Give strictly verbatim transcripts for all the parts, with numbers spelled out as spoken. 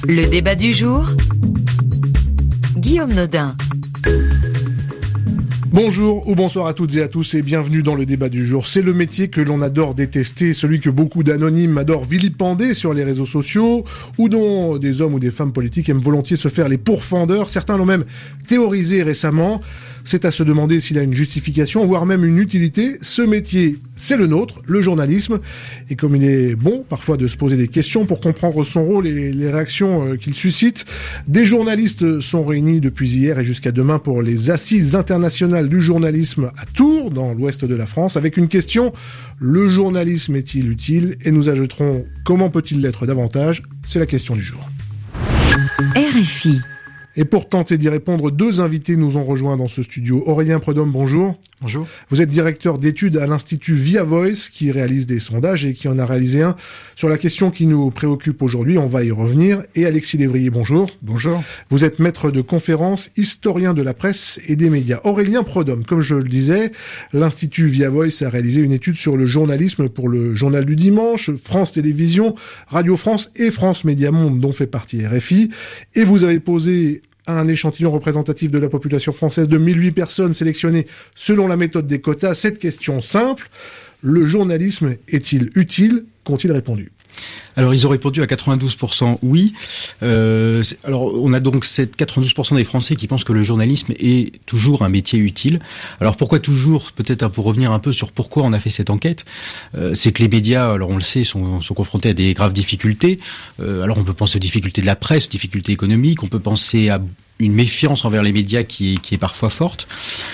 Le débat du jour, Guillaume Nodin. Bonjour ou bonsoir à toutes et à tous et bienvenue dans le débat du jour. C'est le métier que l'on adore détester, celui que beaucoup d'anonymes adorent vilipender sur les réseaux sociaux ou dont des hommes ou des femmes politiques aiment volontiers se faire les pourfendeurs. Certains l'ont même théorisé récemment. C'est à se demander s'il a une justification, voire même une utilité. Ce métier, c'est le nôtre, le journalisme. Et comme il est bon parfois de se poser des questions pour comprendre son rôle et les réactions qu'il suscite, des journalistes sont réunis depuis hier et jusqu'à demain pour les Assises internationales du journalisme à Tours, dans l'ouest de la France, avec une question: le journalisme est-il utile? Et nous ajouterons: comment peut-il l'être davantage? C'est la question du jour. R F I. Et pour tenter d'y répondre, deux invités nous ont rejoints dans ce studio. Aurélien Prudhomme, bonjour. Bonjour. Vous êtes directeur d'études à l'Institut Via Voice, qui réalise des sondages et qui en a réalisé un sur la question qui nous préoccupe aujourd'hui. On va y revenir. Et Alexis Lévrier, bonjour. Bonjour. Vous êtes maître de conférences, historien de la presse et des médias. Aurélien Prudhomme, comme je le disais, l'Institut Via Voice a réalisé une étude sur le journalisme pour le Journal du Dimanche, France Télévisions, Radio France et France Média Monde, dont fait partie R F I. Et vous avez posé un échantillon représentatif de la population française de mille huit personnes sélectionnées selon la méthode des quotas. Cette question simple: le journalisme est-il utile? Qu'ont-ils répondu? Alors, ils ont répondu à quatre-vingt-douze pour cent oui. Euh, alors, on a donc cette quatre-vingt-douze pour cent des Français qui pensent que le journalisme est toujours un métier utile. Alors, pourquoi toujours? Peut-être pour revenir un peu sur pourquoi on a fait cette enquête. Euh, c'est que les médias, alors on le sait, sont, sont confrontés à des graves difficultés. Euh, alors, on peut penser aux difficultés de la presse, aux difficultés économiques. On peut penser à une méfiance envers les médias qui est, qui est parfois forte.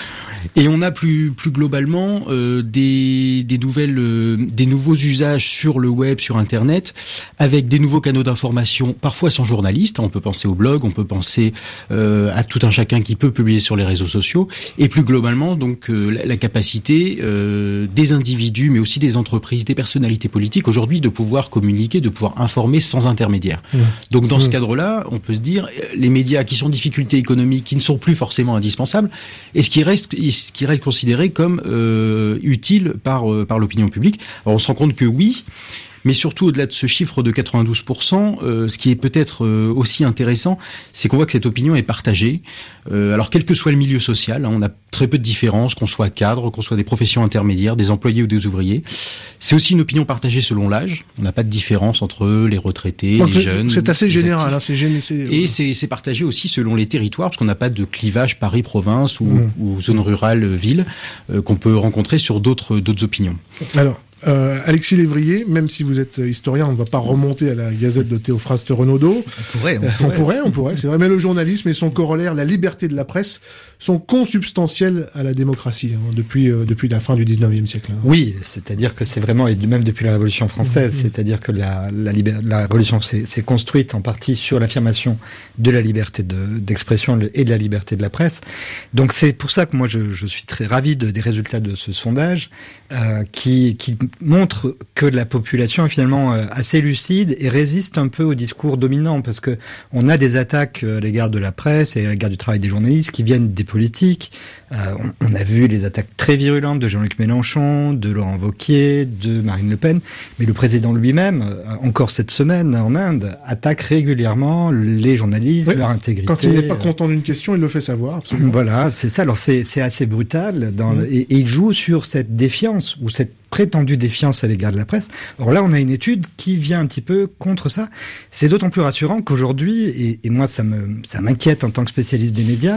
Et on a plus plus globalement euh, des des nouvelles euh, des nouveaux usages sur le web, sur Internet, avec des nouveaux canaux d'information, parfois sans journalistes. On peut penser au blog, on peut penser euh, à tout un chacun qui peut publier sur les réseaux sociaux, et plus globalement donc euh, la, la capacité euh, des individus, mais aussi des entreprises, des personnalités politiques aujourd'hui de pouvoir communiquer, de pouvoir informer sans intermédiaire. Mmh. Donc dans mmh. ce cadre-là, on peut se dire les médias qui sont en difficulté économique, qui ne sont plus forcément indispensables, et ce qui reste ce qui reste considéré comme euh, utile par euh, par l'opinion publique. Alors on se rend compte que oui, mais surtout au-delà de ce chiffre de quatre-vingt-douze pour cent, euh, ce qui est peut-être euh, aussi intéressant, c'est qu'on voit que cette opinion est partagée. Euh, alors quel que soit le milieu social, hein, on a très peu de différences, qu'on soit cadre, qu'on soit des professions intermédiaires, des employés ou des ouvriers. C'est aussi une opinion partagée selon l'âge. On n'a pas de différence entre les retraités, donc les jeunes. C'est assez général. Hein, c'est gén... c'est... Et c'est, c'est partagé aussi selon les territoires, parce qu'on n'a pas de clivage Paris-province ou, mmh. ou zone rurale-ville euh, qu'on peut rencontrer sur d'autres d'autres opinions. Alors. Euh, Alexis Lévrier, même si vous êtes historien, on ne va pas remonter à la Gazette de Théophraste Renaudot. On pourrait, on pourrait. on pourrait, on pourrait, c'est vrai. Mais le journalisme et son corollaire, la liberté de la presse, sont consubstantiels à la démocratie hein, depuis euh, depuis la fin du dix-neuvième siècle. Hein. Oui, c'est-à-dire que c'est vraiment, et même depuis la Révolution française, mmh. c'est-à-dire que la la, libé- la Révolution s'est, s'est construite en partie sur l'affirmation de la liberté de, d'expression et de la liberté de la presse. Donc c'est pour ça que moi je, je suis très ravi de, des résultats de ce sondage euh, qui qui montre que la population est finalement assez lucide et résiste un peu au discours dominant, parce que on a des attaques à l'égard de la presse et à l'égard du travail des journalistes qui viennent des politiques. Euh, on, on a vu les attaques très virulentes de Jean-Luc Mélenchon, de Laurent Wauquiez, de Marine Le Pen, mais le président lui-même, encore cette semaine en Inde, attaque régulièrement les journalistes, oui, leur intégrité. Quand il n'est pas content d'une question, il le fait savoir. Absolument. Voilà, c'est ça. Alors c'est, c'est assez brutal dans mmh. le, et, et il joue sur cette défiance ou cette prétendue défiance à l'égard de la presse. Or là, on a une étude qui vient un petit peu contre ça. C'est d'autant plus rassurant qu'aujourd'hui, et, et moi ça me ça m'inquiète en tant que spécialiste des médias,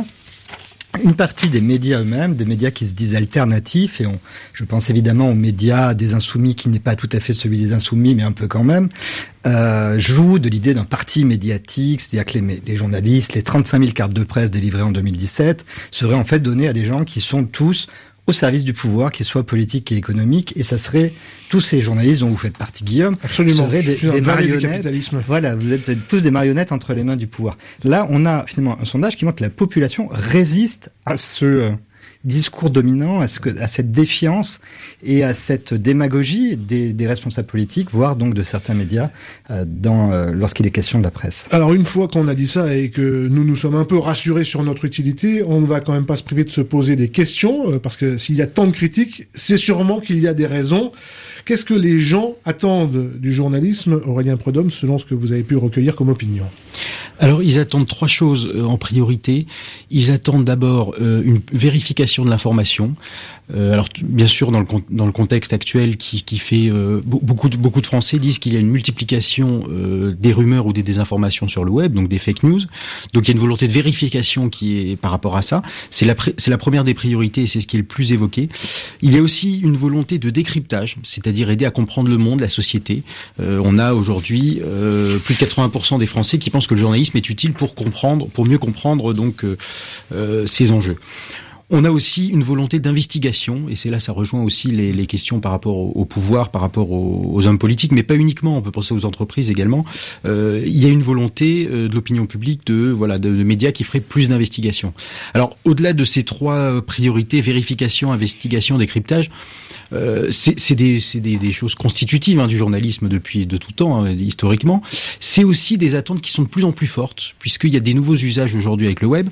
une partie des médias eux-mêmes, des médias qui se disent alternatifs, et on, je pense évidemment aux médias des Insoumis, qui n'est pas tout à fait celui des Insoumis, mais un peu quand même, euh, jouent de l'idée d'un parti médiatique, c'est-à-dire que les, les journalistes, les trente-cinq mille cartes de presse délivrées en deux mille dix-sept, seraient en fait données à des gens qui sont tous au service du pouvoir, qu'il soit politique et économique, et ça serait tous ces journalistes dont vous faites partie, Guillaume, Absolument. seraient des, des marionnettes. Voilà, vous êtes, vous êtes tous des marionnettes entre les mains du pouvoir. Là, on a finalement un sondage qui montre que la population résiste à ce euh, discours dominant, à, ce que, à cette défiance et à cette démagogie des, des responsables politiques, voire donc de certains médias, euh, dans, euh, lorsqu'il est question de la presse. Alors une fois qu'on a dit ça et que nous nous sommes un peu rassurés sur notre utilité, on ne va quand même pas se priver de se poser des questions, euh, parce que s'il y a tant de critiques, c'est sûrement qu'il y a des raisons. Qu'est-ce que les gens attendent du journalisme, Aurélien Prudhomme, selon ce que vous avez pu recueillir comme opinion ? Alors, ils attendent trois choses euh, en priorité. Ils attendent d'abord euh, une vérification de l'information. Euh, alors, t- bien sûr, dans le, con- dans le contexte actuel qui, qui fait... Euh, beaucoup, de, beaucoup de Français disent qu'il y a une multiplication euh, des rumeurs ou des désinformations sur le web, donc des fake news. Donc, il y a une volonté de vérification qui est par rapport à ça. C'est la, pré- c'est la première des priorités et c'est ce qui est le plus évoqué. Il y a aussi une volonté de décryptage, c'est-à-dire aider à comprendre le monde, la société. Euh, on a aujourd'hui euh, plus de quatre-vingts pour cent des Français qui pensent que le journalisme est utile pour comprendre, pour mieux comprendre donc euh, euh, ces enjeux. On a aussi une volonté d'investigation, et c'est là ça rejoint aussi les, les questions par rapport au, au pouvoir, par rapport aux, aux hommes politiques, mais pas uniquement. On peut penser aux entreprises également. Euh, il y a une volonté euh, de l'opinion publique de voilà de, de médias qui feraient plus d'investigation. Alors au-delà de ces trois priorités, vérification, investigation, décryptage. Euh, c'est, c'est, des, c'est des, des choses constitutives hein, du journalisme depuis de tout temps, hein, historiquement. C'est aussi des attentes qui sont de plus en plus fortes, puisqu'il y a des nouveaux usages aujourd'hui avec le web,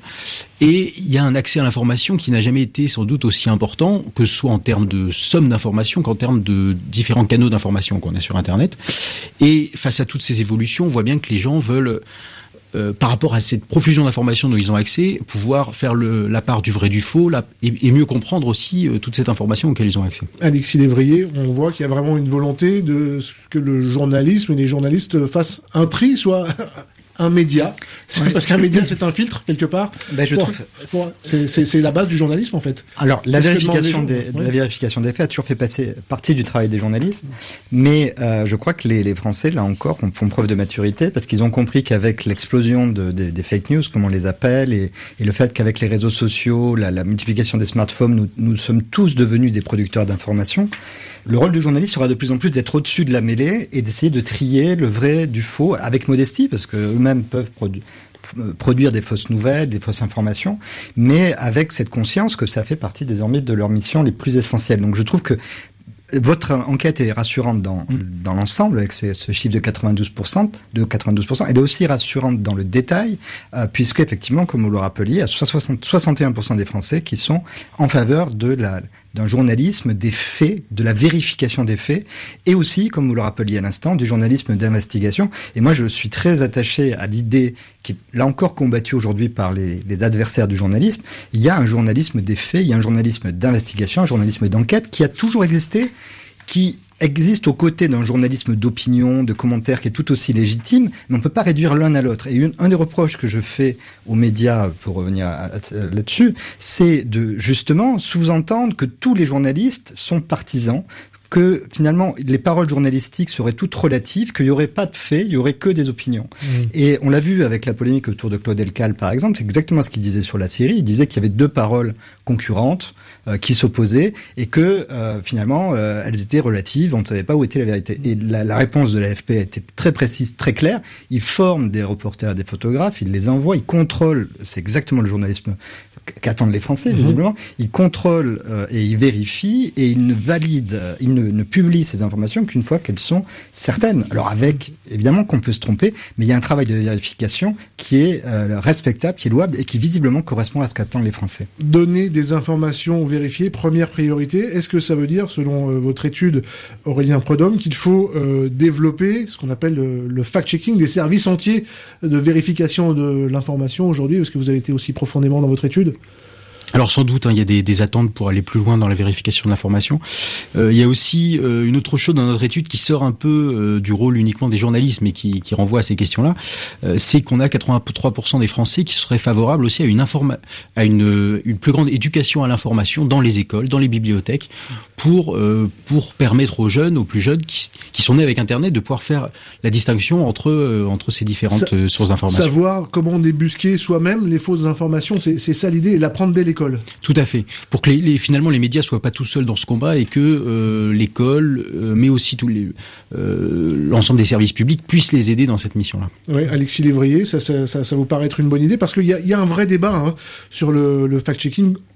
et il y a un accès à l'information qui n'a jamais été sans doute aussi important, que ce soit en termes de somme d'information qu'en termes de différents canaux d'information qu'on a sur Internet. Et face à toutes ces évolutions, on voit bien que les gens veulent... Euh, par rapport à cette profusion d'informations dont ils ont accès, pouvoir faire le, la part du vrai du faux la, et, et mieux comprendre aussi euh, toute cette information auquel ils ont accès. Alexis Lévrier, on voit qu'il y a vraiment une volonté de que le journalisme et les journalistes fassent un tri, soit un média, ouais. Parce qu'un média c'est un filtre quelque part. Ben je pour, trouve pour, c'est, c'est, c'est la base du journalisme en fait. Alors la c'est vérification des, ouais. la vérification des faits a toujours fait passer partie du travail des journalistes, mais euh, je crois que les, les Français là encore font preuve de maturité parce qu'ils ont compris qu'avec l'explosion de, de, des fake news comme on les appelle et, et le fait qu'avec les réseaux sociaux, la, la multiplication des smartphones, nous, nous sommes tous devenus des producteurs d'informations. Le rôle du journaliste sera de plus en plus d'être au-dessus de la mêlée et d'essayer de trier le vrai du faux avec modestie, parce que eux-mêmes peuvent produ- produire des fausses nouvelles, des fausses informations, mais avec cette conscience que ça fait partie désormais de leurs missions les plus essentielles. Donc je trouve que votre enquête est rassurante dans, mmh. dans l'ensemble, avec ce, ce chiffre de quatre-vingt-douze pour cent, de quatre-vingt-douze pour cent. Elle est aussi rassurante dans le détail, euh, puisque effectivement, comme vous le rappeliez, il y a soixante, soixante et un pour cent des Français qui sont en faveur de la, d'un journalisme des faits, de la vérification des faits, et aussi, comme vous le rappeliez à l'instant, du journalisme d'investigation. Et moi, je suis très attaché à l'idée qui est là encore combattue aujourd'hui par les, les adversaires du journalisme. Il y a un journalisme des faits, il y a un journalisme d'investigation, un journalisme d'enquête qui a toujours existé, qui existe aux côtés d'un journalisme d'opinion, de commentaires qui est tout aussi légitime, mais on ne peut pas réduire l'un à l'autre. Et une, un des reproches que je fais aux médias, pour revenir à, à, là-dessus, c'est de justement sous-entendre que tous les journalistes sont partisans, que finalement les paroles journalistiques seraient toutes relatives, qu'il n'y aurait pas de faits, il n'y aurait que des opinions. Mmh. Et on l'a vu avec la polémique autour de Claude Elkal, par exemple, c'est exactement ce qu'il disait sur la Syrie. Il disait qu'il y avait deux paroles concurrentes euh, qui s'opposaient et que euh, finalement euh, elles étaient relatives, on ne savait pas où était la vérité. Et la, la réponse de l'A F P a été très précise, très claire. Ils forment des reporters, des photographes, ils les envoient, ils contrôlent, c'est exactement le journalisme qu'attendent les Français, mmh. visiblement. Ils contrôlent euh, et ils vérifient et ils ne valident, euh, ils ne, ne publient ces informations qu'une fois qu'elles sont certaines. Alors avec, évidemment qu'on peut se tromper, mais il y a un travail de vérification qui est euh, respectable, qui est louable et qui visiblement correspond à ce qu'attendent les Français. Donner des informations vérifiées, première priorité. Est-ce que ça veut dire, selon euh, votre étude, Aurélien Prudhomme, qu'il faut euh, développer ce qu'on appelle le, le fact-checking, des services entiers de vérification de l'information aujourd'hui? Parce que vous avez été aussi profondément dans votre étude. Alors sans doute, hein, il y a des, des attentes pour aller plus loin dans la vérification de l'information. Euh, il y a aussi euh, une autre chose dans notre étude qui sort un peu euh, du rôle uniquement des journalistes, mais qui, qui renvoie à ces questions-là. Euh, c'est qu'on a quatre-vingt-trois pour cent des Français qui seraient favorables aussi à une informa- à une, une plus grande éducation à l'information dans les écoles, dans les bibliothèques, pour euh, pour permettre aux jeunes, aux plus jeunes qui, qui sont nés avec Internet, de pouvoir faire la distinction entre euh, entre ces différentes Sa- sources d'information. Savoir comment débusquer soi-même les fausses informations, c'est, c'est ça l'idée, et l'apprendre dès l'école. Tout à fait. Pour que les, les, finalement les médias soient pas tout seuls dans ce combat et que euh, l'école, euh, mais aussi tous les euh, l'ensemble des services publics puissent les aider dans cette mission-là. Oui, Alexis Lévrier, ça, ça, ça, ça vous paraît être une bonne idée parce qu'il y a, il y a un vrai débat hein, sur le, le fact-checking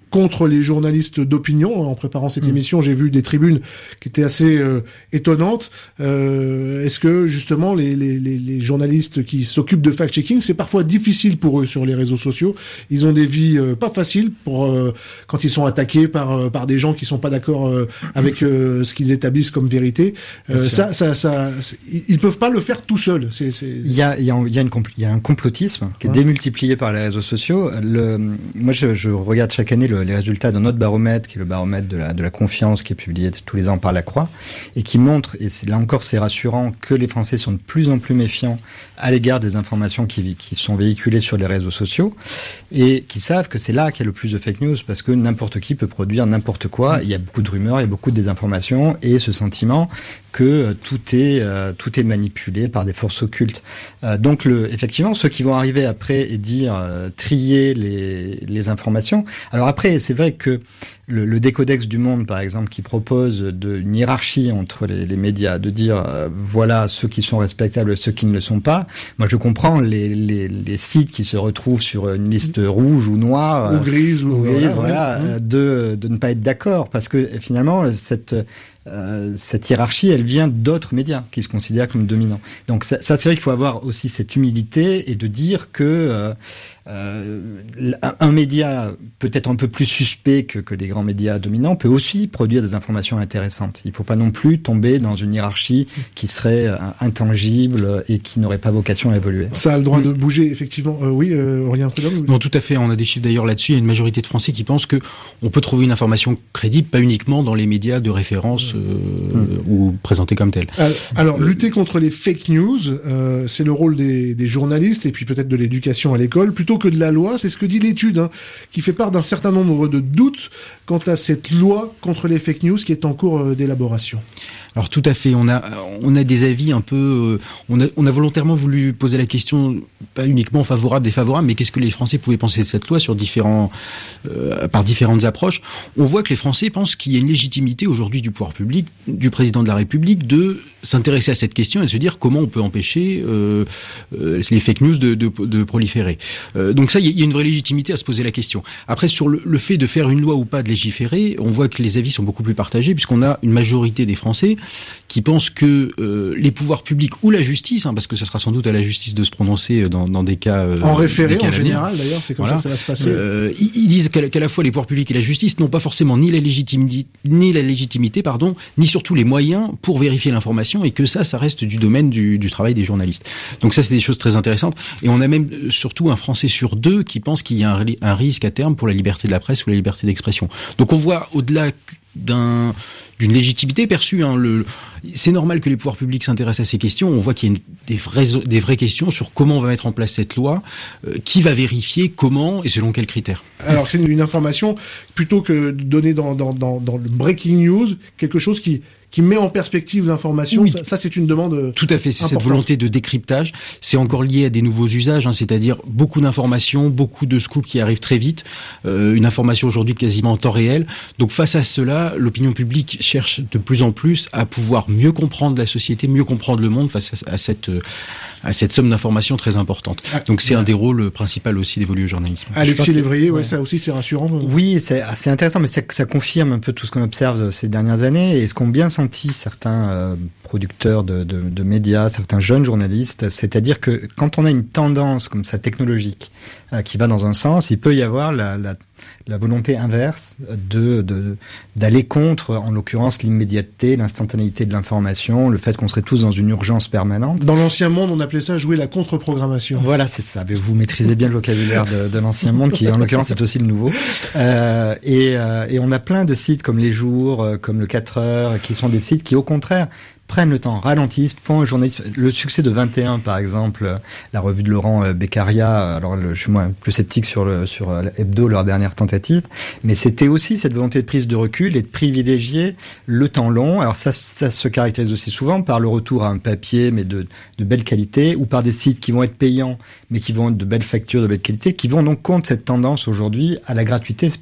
contre les journalistes d'opinion. En préparant cette mmh. émission, j'ai vu des tribunes qui étaient assez euh, étonnantes. Euh, est-ce que justement les, les, les, les journalistes qui s'occupent de fact-checking, c'est parfois difficile pour eux sur les réseaux sociaux. Ils ont des vies euh, pas faciles pour euh, quand ils sont attaqués par euh, par des gens qui sont pas d'accord euh, avec euh, ce qu'ils établissent comme vérité. Euh, ça, ça, ça, ils peuvent pas le faire tout seuls. C'est, c'est... Il y a, il y a, il y a une compl- il y a un complotisme qui est ouais. démultiplié par les réseaux sociaux. Le, moi, je, je regarde chaque année le, les résultats de notre baromètre, qui est le baromètre de la, de la confiance, qui est publié tous les ans par la Croix, et qui montre, et c'est, là encore c'est rassurant, que les Français sont de plus en plus méfiants à l'égard des informations qui, qui sont véhiculées sur les réseaux sociaux, et qui savent que c'est là qu'il y a le plus de fake news, parce que n'importe qui peut produire n'importe quoi. Il y a beaucoup de rumeurs, il y a beaucoup de désinformation, et ce sentiment que tout est euh, tout est manipulé par des forces occultes. Euh, donc le, effectivement, ceux qui vont arriver après et dire euh, trier les les informations. Alors après, c'est vrai que le, le Décodex du Monde, par exemple, qui propose de, une hiérarchie entre les, les médias, de dire euh, voilà ceux qui sont respectables, ceux qui ne le sont pas. Moi, je comprends les les, les sites qui se retrouvent sur une liste rouge ou noire ou grise ou, ou grise, voilà, ouais. de de ne pas être d'accord, parce que finalement cette Euh, cette hiérarchie, elle vient d'autres médias qui se considèrent comme dominants. Donc ça, ça c'est vrai qu'il faut avoir aussi cette humilité et de dire que euh, euh, un média peut-être un peu plus suspect que, que les grands médias dominants peut aussi produire des informations intéressantes. Il ne faut pas non plus tomber dans une hiérarchie qui serait euh, intangible et qui n'aurait pas vocation à évoluer. Ça a le droit mmh. de bouger, effectivement. Euh, oui, euh, Aurélien Prudhomme. Non, tout à fait. On a des chiffres d'ailleurs là-dessus. Il y a une majorité de Français qui pensent que on peut trouver une information crédible, pas uniquement dans les médias de référence euh, mmh. ou présentés comme tels. Alors, lutter contre les fake news, euh, c'est le rôle des, des journalistes et puis peut-être de l'éducation à l'école, plutôt que de la loi. C'est ce que dit l'étude, hein, qui fait part d'un certain nombre de doutes quant à cette loi contre les fake news qui est en cours euh, d'élaboration. Alors tout à fait, on a on a des avis un peu, euh, on a on a volontairement voulu poser la question pas uniquement favorable, défavorable, mais qu'est-ce que les Français pouvaient penser de cette loi sur différents euh, par différentes approches. On voit que les Français pensent qu'il y a une légitimité aujourd'hui du pouvoir public, du président de la République, de s'intéresser à cette question et de se dire comment on peut empêcher euh, euh, les fake news de, de, de proliférer. Euh, donc ça, il y a une vraie légitimité à se poser la question. Après, sur le, le fait de faire une loi ou pas, de légiférer, on voit que les avis sont beaucoup plus partagés puisqu'on a une majorité des Français qui pensent que euh, les pouvoirs publics ou la justice, hein, parce que ça sera sans doute à la justice de se prononcer dans, dans des cas euh, en référé cas en général d'ailleurs, c'est comme voilà. ça que ça va se passer. Euh, ils, ils disent qu'à, qu'à la fois les pouvoirs publics et la justice n'ont pas forcément ni la légitimité, ni la légitimité, pardon, ni surtout les moyens pour vérifier l'information, et que ça, ça reste du domaine du, du travail des journalistes. Donc ça, c'est des choses très intéressantes. Et on a même surtout un Français sur deux qui pense qu'il y a un, un risque à terme pour la liberté de la presse ou la liberté d'expression. Donc on voit au-delà d'un d'une légitimité perçue. Hein, le, c'est normal que les pouvoirs publics s'intéressent à ces questions. On voit qu'il y a une, des, vraies, des vraies questions sur comment on va mettre en place cette loi, euh, qui va vérifier, comment et selon quels critères. Alors c'est une, une information, plutôt que de donner dans, dans, dans, dans le breaking news, quelque chose qui... qui met en perspective l'information, oui. ça, ça c'est une demande tout à fait, c'est importante. Cette volonté de décryptage, c'est encore lié à des nouveaux usages, hein, c'est-à-dire beaucoup d'informations, beaucoup de scoops qui arrivent très vite, euh, une information aujourd'hui quasiment en temps réel. Donc face à cela, l'opinion publique cherche de plus en plus à pouvoir mieux comprendre la société, mieux comprendre le monde face à, à cette à cette somme d'informations très importante. Ah, Donc c'est ouais. un des rôles principaux aussi d'évoluer au journalisme. Alexis Lévrier, ouais, ouais, ça aussi c'est rassurant. Oui, c'est assez intéressant, mais ça, ça confirme un peu tout ce qu'on observe ces dernières années et ce qu'ont bien senti certains euh, producteurs de, de, de médias, certains jeunes journalistes, c'est-à-dire que quand on a une tendance comme ça technologique euh, qui va dans un sens, il peut y avoir la, la, la volonté inverse de, de d'aller contre, en l'occurrence, l'immédiateté, l'instantanéité de l'information, le fait qu'on serait tous dans une urgence permanente. Dans l'ancien monde, on appelait ça jouer la contre-programmation. Voilà, c'est ça. Mais vous maîtrisez bien le vocabulaire de, de l'ancien monde, qui en l'occurrence est aussi le nouveau. Euh, et, euh, et on a plein de sites comme Les Jours, euh, comme le quatre heures, qui sont des sites qui, au contraire, prennent le temps, ralentissent, font un journalisme. Le succès de vingt et un, par exemple, la revue de Laurent Beccaria, alors le, je suis moins plus sceptique sur le sur Hebdo, leur dernière tentative, mais c'était aussi cette volonté de prise de recul et de privilégier le temps long. Alors ça, ça se caractérise aussi souvent par le retour à un papier, mais de, de belle qualité, ou par des sites qui vont être payants, mais qui vont être de belles factures, de belle qualité, qui vont donc contre cette tendance aujourd'hui à la gratuité. C'est peut-être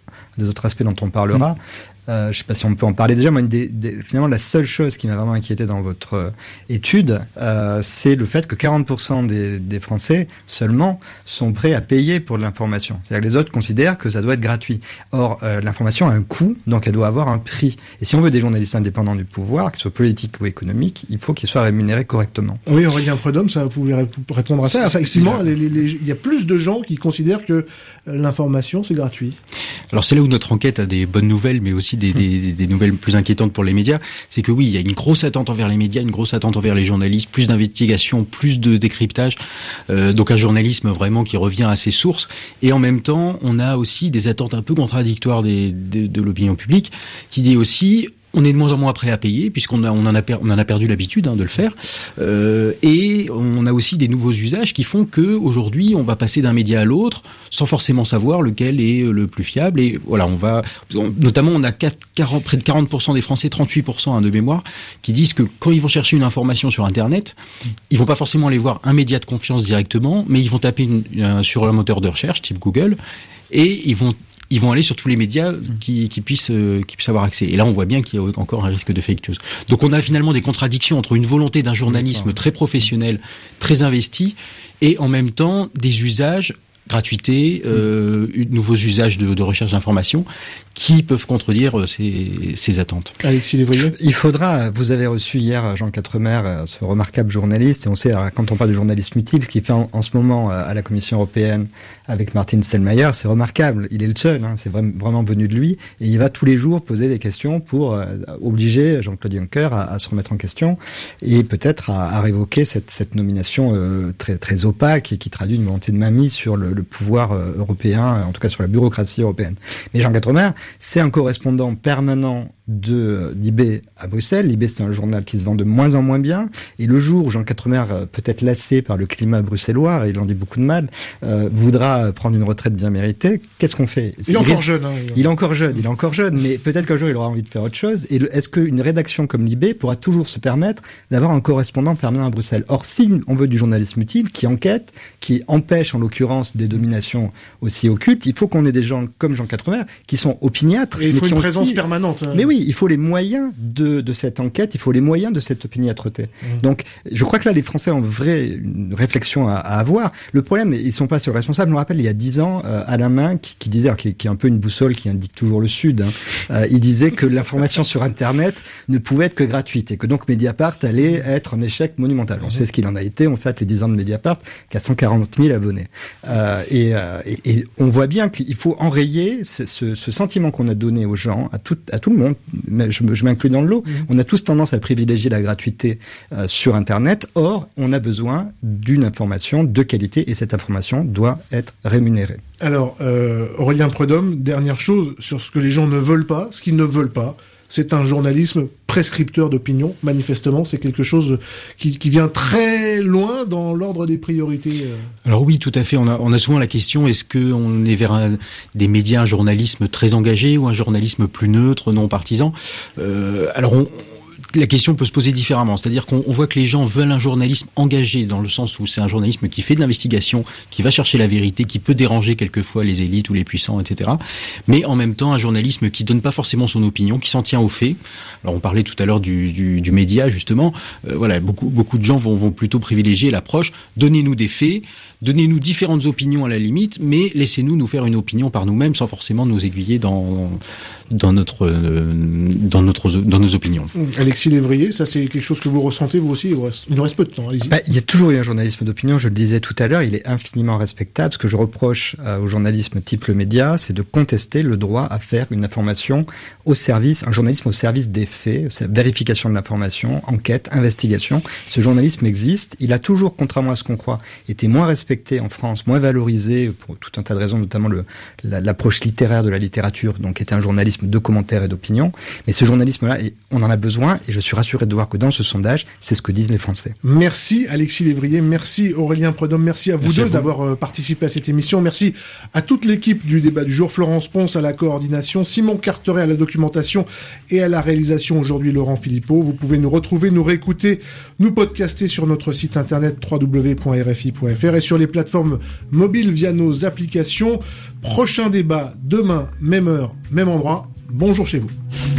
des autres aspects dont on parlera. Mmh. Euh, je sais pas si on peut en parler déjà. Moi, une des, des, finalement, la seule chose qui m'a vraiment inquiété dans votre euh, étude, euh, c'est le fait que quarante pour cent des, des Français seulement sont prêts à payer pour de l'information. C'est-à-dire que les autres considèrent que ça doit être gratuit. Or, euh, l'information a un coût, donc elle doit avoir un prix. Et si on veut des journalistes indépendants du pouvoir, qu'ils soient politiques ou économiques, il faut qu'ils soient rémunérés correctement. Oui, Aurélien Prudhomme, ça vous pouvez répondre à ça. Effectivement, il y a plus de gens qui considèrent que l'information c'est gratuit. Alors c'est là où notre enquête a des bonnes nouvelles, mais aussi Des, des, des nouvelles plus inquiétantes pour les médias, c'est que oui, il y a une grosse attente envers les médias, une grosse attente envers les journalistes, plus d'investigation, plus de décryptage, euh, donc un journalisme vraiment qui revient à ses sources, et en même temps, on a aussi des attentes un peu contradictoires des, de, de l'opinion publique, qui dit aussi on est de moins en moins prêt à payer, puisqu'on a, on en a, per, on en a perdu l'habitude hein, de le faire. Euh, et on a aussi des nouveaux usages qui font que aujourd'hui, on va passer d'un média à l'autre sans forcément savoir lequel est le plus fiable. Et voilà, on va, on, notamment, on a quatre, quarante, près de quarante pour cent des Français, trente-huit pour cent hein, de mémoire, qui disent que quand ils vont chercher une information sur Internet, ils vont pas forcément aller voir un média de confiance directement, mais ils vont taper une, une, sur un moteur de recherche type Google, et ils vont ils vont aller sur tous les médias qui, qui puissent euh, qui puissent avoir accès. Et là, on voit bien qu'il y a encore un risque de fake news. Donc, on a finalement des contradictions entre une volonté d'un journalisme très professionnel, très investi, et en même temps des usages, gratuité, euh, nouveaux usages de, de recherche d'information qui peuvent contredire ces, ces attentes. Alexis Lévoyer. Il faudra, vous avez reçu hier Jean Quatremer, ce remarquable journaliste, et on sait, alors, quand on parle de journalisme utile, ce qu'il fait en, en ce moment à la Commission européenne avec Martin Selmayr, c'est remarquable. Il est le seul, hein, c'est vraiment, vraiment venu de lui, et il va tous les jours poser des questions pour euh, obliger Jean-Claude Juncker à, à se remettre en question, et peut-être à, à révoquer cette, cette nomination euh, très, très opaque et qui traduit une volonté de mainmise sur le, le pouvoir euh, européen, en tout cas sur la bureaucratie européenne. Mais Jean Quatremer, c'est un correspondant permanent de d'I B à Bruxelles. L'I B, c'est un journal qui se vend de moins en moins bien. Et le jour où Jean Quatremer, peut-être lassé par le climat bruxellois, il en dit beaucoup de mal, euh, voudra prendre une retraite bien méritée, qu'est-ce qu'on fait ? Il est encore jeune. Hein, il est encore jeune, il est encore jeune, mais peut-être qu'un jour il aura envie de faire autre chose. Et le, est-ce qu'une rédaction comme l'I B pourra toujours se permettre d'avoir un correspondant permanent à Bruxelles ? Or, si on veut du journalisme utile, qui enquête, qui empêche en l'occurrence des dominations aussi occultes, il faut qu'on ait des gens comme Jean Quatremer qui sont opiniâtres. Et il faut une présence aussi... permanente. Hein. Mais oui, il faut les moyens de, de cette enquête, il faut les moyens de cette opiniâtreté. Mmh. Donc, je crois que là, les Français ont vraie une réflexion à, à avoir. Le problème, ils sont pas sur le responsable. Je me rappelle, il y a dix ans, euh, Alain Min, qui, qui disait, alors, qui, qui est un peu une boussole qui indique toujours le Sud, hein, euh, il disait que l'information sur Internet ne pouvait être que gratuite et que donc Mediapart allait être un échec monumental. On mmh. sait ce qu'il en a été. On fête les dix ans de Mediapart, qui a cent quarante mille abonnés. Euh, et, euh, et, et on voit bien qu'il faut enrayer ce, ce, ce sentiment qu'on a donné aux gens, à tout, à tout le monde. Je, je m'inclus dans le lot. Mmh. On a tous tendance à privilégier la gratuité euh, sur Internet. Or, on a besoin d'une information de qualité et cette information doit être rémunérée. Alors, euh, Aurélien Prudhomme, dernière chose sur ce que les gens ne veulent pas, ce qu'ils ne veulent pas. C'est un journalisme prescripteur d'opinion. Manifestement, c'est quelque chose qui, qui vient très loin dans l'ordre des priorités. Alors oui, tout à fait. On a, on a souvent la question, est-ce qu'on est vers un, des médias, un journalisme très engagé ou un journalisme plus neutre, non partisan ? euh, Alors, on... La question peut se poser différemment, c'est-à-dire qu'on voit que les gens veulent un journalisme engagé dans le sens où c'est un journalisme qui fait de l'investigation, qui va chercher la vérité, qui peut déranger quelquefois les élites ou les puissants, et cetera. Mais en même temps, un journalisme qui donne pas forcément son opinion, qui s'en tient aux faits. Alors on parlait tout à l'heure du, du, du média justement. Euh, voilà, beaucoup beaucoup de gens vont, vont plutôt privilégier l'approche. Donnez-nous des faits, donnez-nous différentes opinions à la limite, mais laissez-nous nous faire une opinion par nous-mêmes sans forcément nous aiguiller dans dans notre euh, dans notre dans nos opinions. Alexis Lévrier, ça c'est quelque chose que vous ressentez vous aussi. Il nous reste, il nous reste peu de temps. Allez-y. Bah, il y a toujours eu un journalisme d'opinion. Je le disais tout à l'heure, il est infiniment respectable. Ce que je reproche euh, au journalisme type le média, c'est de contester le droit à faire une information au service, un journalisme au service des faits, vérification de l'information, enquête, investigation. Ce journalisme existe. Il a toujours, contrairement à ce qu'on croit, été moins respecté en France, moins valorisé pour tout un tas de raisons, notamment le, la, l'approche littéraire de la littérature, donc était un journalisme de commentaires et d'opinion. Mais ce journalisme-là, on en a besoin Et je suis rassuré de voir que dans ce sondage, c'est ce que disent les Français. Merci Alexis Lévrier, merci Aurélien Prudhomme, merci à vous merci deux à vous. d'avoir participé à cette émission. Merci à toute l'équipe du débat du jour, Florence Ponce à la coordination, Simon Carteret à la documentation et à la réalisation, aujourd'hui Laurent Philippot. Vous pouvez nous retrouver, nous réécouter, nous podcaster sur notre site internet w w w point r f i point f r et sur les plateformes mobiles via nos applications. Prochain débat demain, même heure, même endroit. Bonjour chez vous.